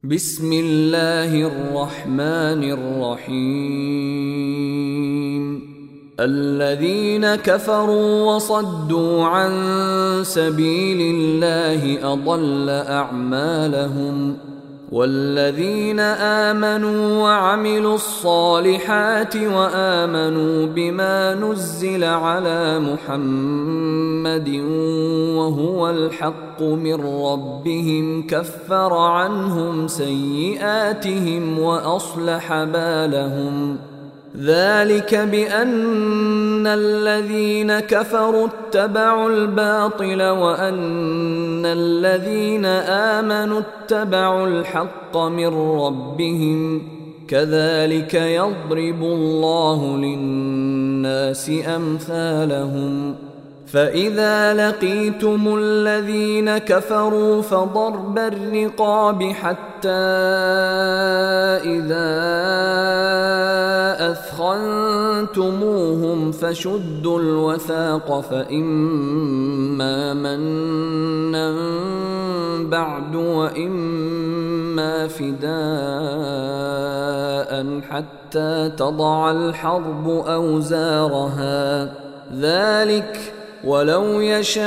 بسم الله الرحمن الرحيم. الذين كفروا وصدوا عن سبيل الله أضل أعمالهم، والذين آمنوا وعملوا الصالحات وآمنوا بما نزل على محمد وهو الحق من ربهم كفر عنهم سيئاتهم وأصلح بالهم. ذلك بأن الذين كفروا اتبعوا الباطل وأن الذين آمنوا اتبعوا الحق من ربهم، كذلك يضرب الله للناس أمثالهم. فإذا لقيتم الذين كفروا فضرب الرقاب حتى إذا أثخنتموهم فشدوا الوثاق، فإما منا بعد وإما فداء حتى تضع الحرب أوزارها. ذلك ولو يشاء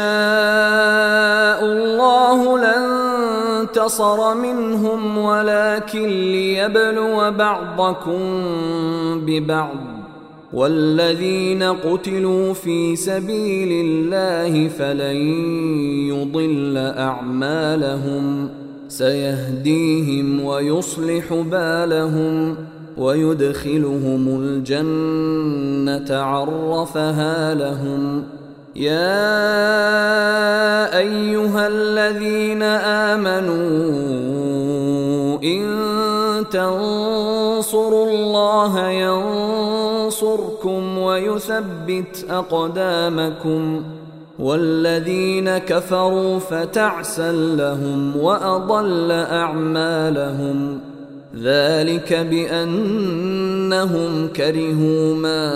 الله لانتصر منهم ولكن ليبلو بعضكم ببعض، والذين قتلوا في سبيل الله فلن يضل أعمالهم، سيهديهم ويصلح بالهم ويدخلهم الجنة عرفها لهم. يا أيها الذين آمنوا إن تنصروا الله ينصركم ويثبت أقدامكم، والذين كفروا فتعسا لهم وأضل أعمالهم. ذلك بأنهم كرهوا ما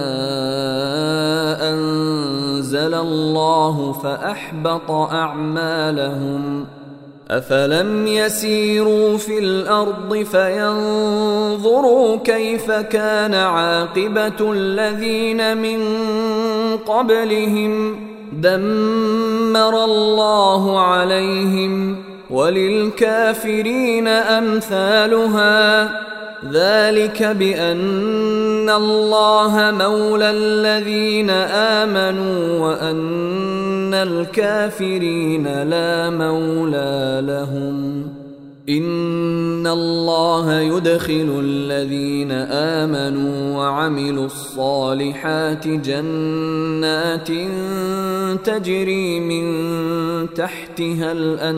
أنزل الله فأحبط أعمالهم. أفلم يسيروا في الأرض فينظروا كيف كان عاقبة الذين من قبلهم، دمر الله عليهم وللكافرين أمثالها. ذلك بأن الله مولى الذين آمنوا وأن الكافرين لا مولى لهم. إن الله يدخل الذين آمنوا وعملوا الصالحات جنات تجري من تحتها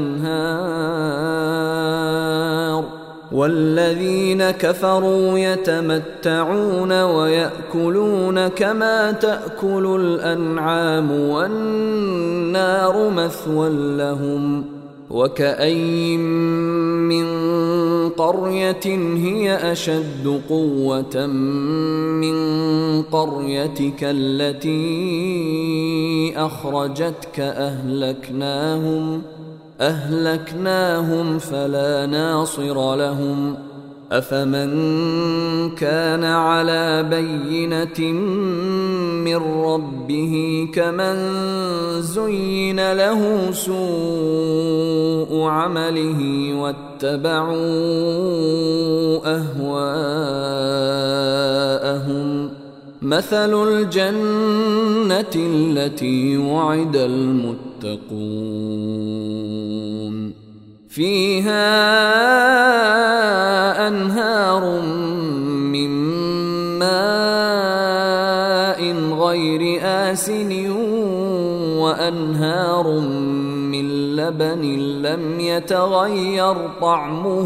الأنهار، والذين كفروا يتمتعون ويأكلون كما تأكل الأنعام والنار مثوى لهم. وكأين من قرية هي أشد قوة من قريتك التي أخرجتك أهلكناهم فلا ناصر لهم. أفمن كان على بينة من ربه كمن زين له سوء عمله واتبعوا أهواءهم. مثل الجنة التي وعد المتقون فيها أنهار من ماء غير آسن وأنهار من لبن لم يتغير طعمه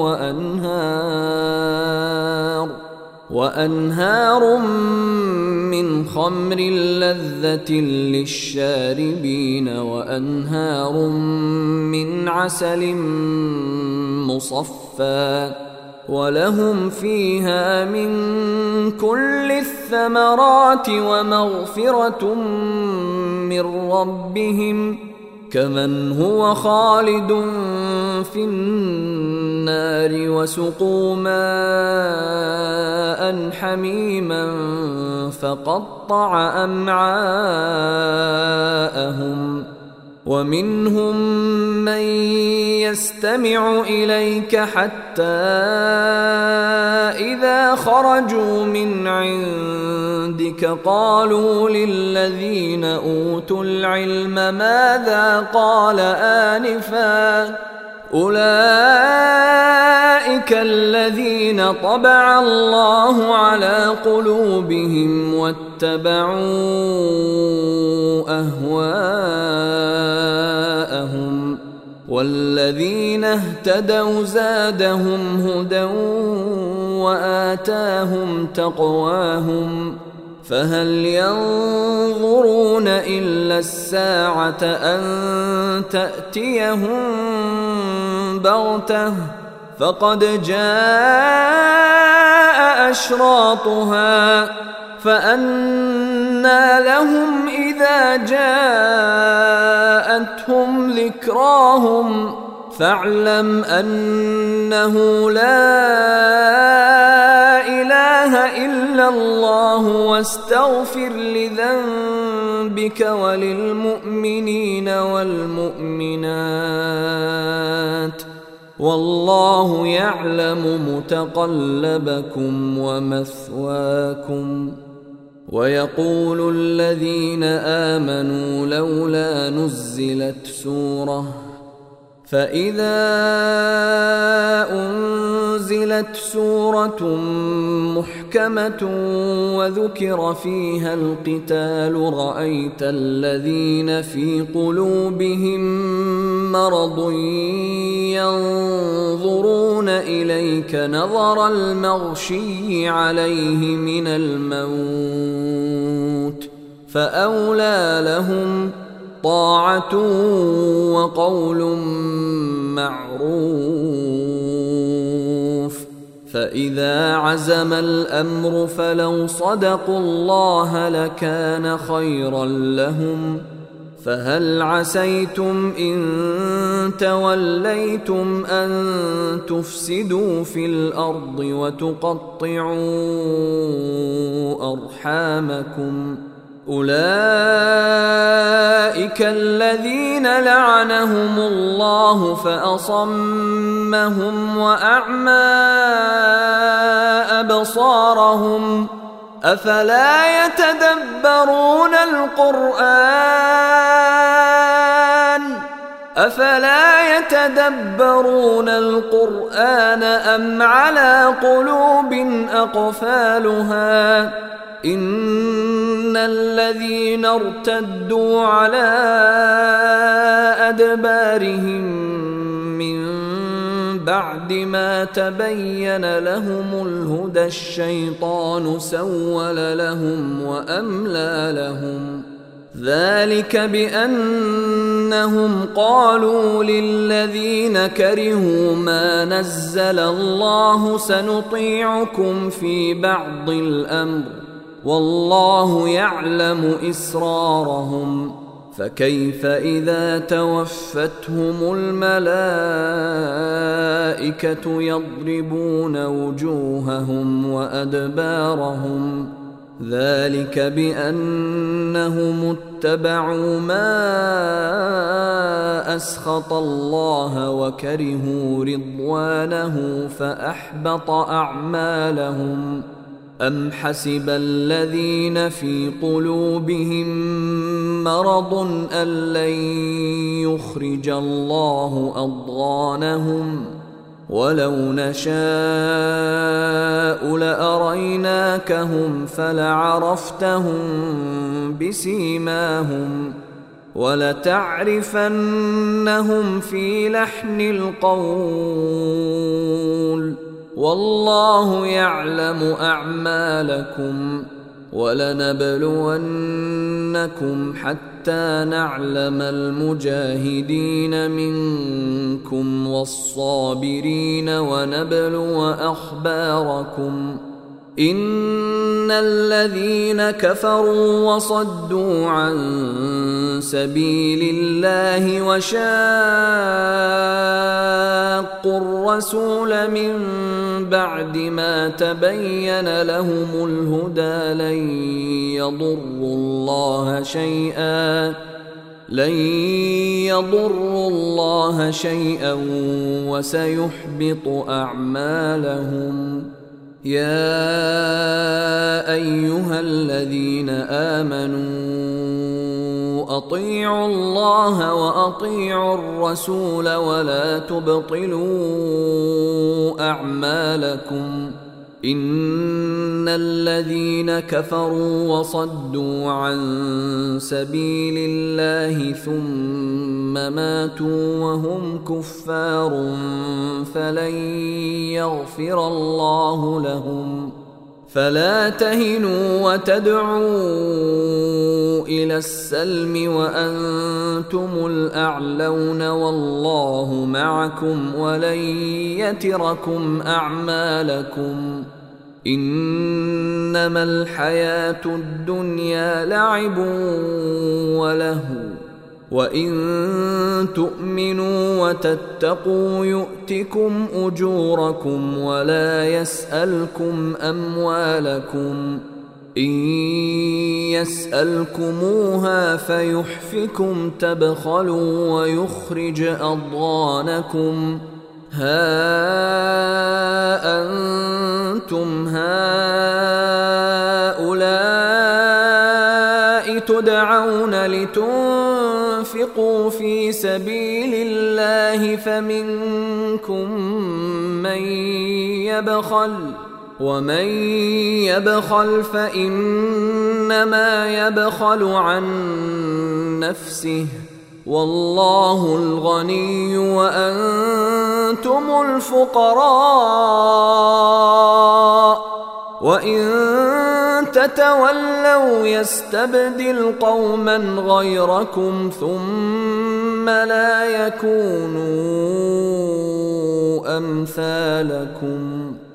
وأنهار من خمر لذة للشاربين وأنهار من عسل مصفى، ولهم فيها من كل الثمرات ومغفرة من ربهم كمن هو خالد في النار النار وسقوا ماء حميما فقطع أمعاءهم ومنهم من يستمع إليك حتى إذا خرجوا من عندك قالوا للذين أوتوا العلم ماذا قال آنفا أولئك الذين طبع الله على قلوبهم واتبعوا أهواءهم والذين اهتدوا زادهم هدى وآتاهم تقواهم فهل ينظرون إلا الساعة أن تأتيهم بغتة فقد جاء أشراطها فأنى لهم إذا جاءتهم ذكراهم فاعلم أنه لا إله إلا الله واستغفر لذنبك وللمؤمنين والمؤمنات والله يعلم متقلبكم ومثواكم. ويقول الذين آمنوا لولا نزلت سورة فإذا أنزلت سورة محكمة وذكر فيها القتال رأيت الذين في قلوبهم مرض ينظرون إليك نظر المغشي عليه من الموت فأولى لهم طاعة وقول معروف. فإذا عزم الأمر فلو صدقوا الله لكان خيرا لهم فهل عسيتم إن توليتم أن تفسدوا في الأرض وتقطعوا أرحامكم أولئك الذين لعنهم الله فأصمهم وأعمى أبصارهم أفلا يتدبرون القرآن أم على قلوب أقفالها إن الذين ارتدوا على أدبارهم من بعد ما تبين لهم الهدى الشيطان سول لهم وأملى لهم ذلك بأنهم قالوا للذين كرهوا ما نزل الله سنطيعكم في بعض الأمر والله يعلم إسرارهم فكيف إذا توفتهم الملائكة يضربون وجوههم وأدبارهم ذلك بأنهم اتبعوا ما أسخط الله وكرهوا رضوانه فأحبط أعمالهم أم حسب الذين في قلوبهم مرض أن لن يخرج الله أضغانهم ولو نشاء لأريناكهم فلعرفتهم بسيماهم ولتعرفنهم في لحن القول والله يعلم أعمالكم ولنبلونكم حتى نعلم المجاهدين منكم والصابرين ونبلو أخباركم إن الذين كفروا وصدوا عن سبيل الله وشاقوا الرسول من بعد ما تبين لهم الهدى لن يضروا الله شيئا وسيحبط أعمالهم. يا أيها الذين آمنوا أطيعوا الله وأطيعوا الرسول ولا تبطلوا أعمالكم. إن الذين كفروا وصدوا عن سبيل الله ثم ماتوا وهم كفار فلن يغفر الله لهم. فلا تهنوا وتدعوا إلى السلم وأنتم الأعلون والله معكم ولن يتركم أعمالكم. إنما الحياة الدنيا لعب ولهو وإن تؤمنوا وتتقوا يؤتكم أجوركم ولا يسألكم أموالكم. إن يسألكموها فيحفكم تبخلوا ويخرج أضغانكم. ها أنتم هؤلاء تدعون لتنفقوا في سبيل الله فمنكم من يبخل ومن يبخل فإنما يبخل عن نفسه والله الغني وأنتم الفقراء وإن تتولوا يستبدل قوما غيركم ثم لا يكونوا أمثالكم.